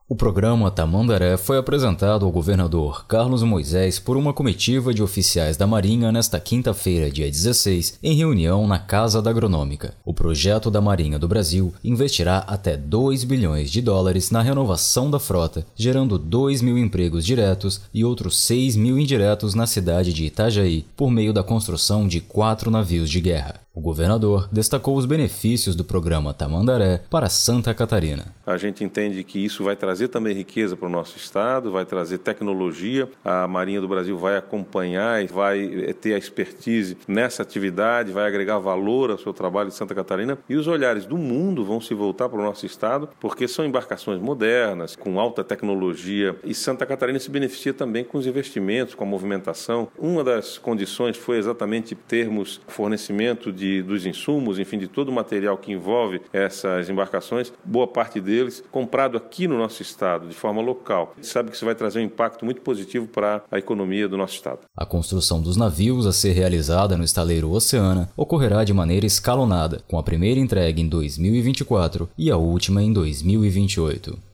O programa Tamandaré foi apresentado ao governador Carlos Moisés por uma comitiva de oficiais da Marinha nesta quinta-feira, dia 16, em reunião na Casa da Agronômica. O projeto da Marinha do Brasil investirá até 2 bilhões de dólares na renovação da frota, gerando 2.000 empregos diretos e outros 6.000 indiretos na cidade de Itajaí, por meio da construção de 4 navios de guerra. O governador destacou os benefícios do programa Tamandaré para Santa Catarina. A gente entende que isso vai trazer também riqueza para o nosso estado, vai trazer tecnologia. A Marinha do Brasil vai acompanhar e vai ter a expertise nessa atividade, vai agregar valor ao seu trabalho de Santa Catarina. E os olhares do mundo vão se voltar para o nosso estado, porque são embarcações modernas, com alta tecnologia. E Santa Catarina se beneficia também com os investimentos, com a movimentação. Uma das condições foi exatamente termos fornecimento dos insumos, enfim, de todo o material que envolve essas embarcações, boa parte deles comprado aqui no nosso estado, de forma local. A gente sabe que isso vai trazer um impacto muito positivo para a economia do nosso estado. A construção dos navios a ser realizada no estaleiro Oceana ocorrerá de maneira escalonada, com a primeira entrega em 2024 e a última em 2028.